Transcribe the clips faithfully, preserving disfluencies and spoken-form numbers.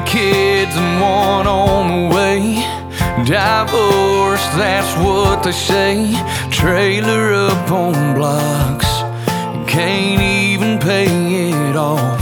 kids and one on the way. Divorce, that's what they say. Trailer up on blocks, can't even pay it off.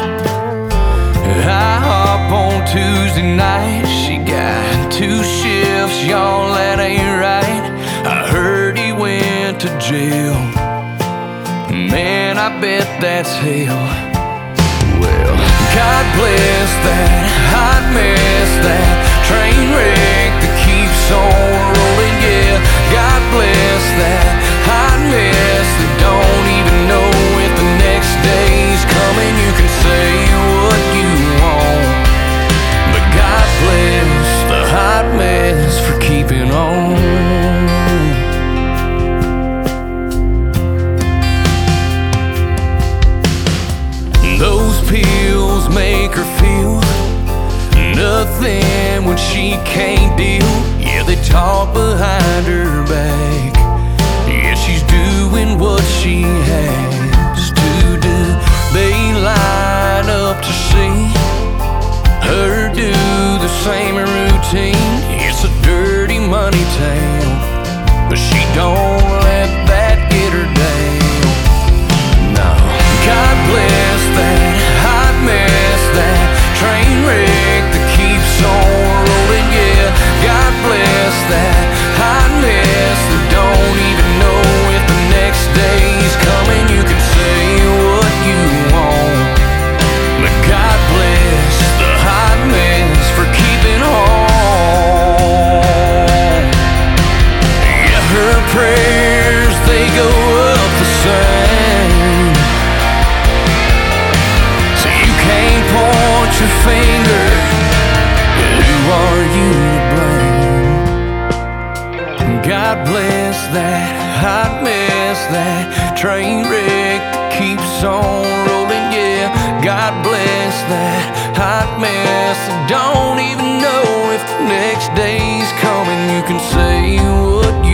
I hop on Tuesday night, she got two shifts, y'all, that ain't right. I heard he went to jail, man, I bet that's hell. Well, God bless that hot mess, that train wreck that keeps on rolling, yeah. God bless that hot mess that don't even know if the next day's coming. You can say what you want, but God bless the hot mess for keeping on. Those pills make her feel nothing when she can't deal. Yeah, they talk behind her back. Yeah, she's doing what she has to do. They line up to see her do the same routine. It's a dirty money town, but she don't let that get her down. No, God bless that hot mess, that train wreck that keeps on rolling, yeah. God bless that hot mess that don't even know if the next day's coming. You can say what you want, but God bless the hot mess for keeping on. Yeah, her prayers, they go up the same, so you can't point your finger. Who are you to blame? God bless that hot mess, that train wreck that keeps on rolling, yeah. God bless that hot mess that don't even know if the next day's coming. You can say what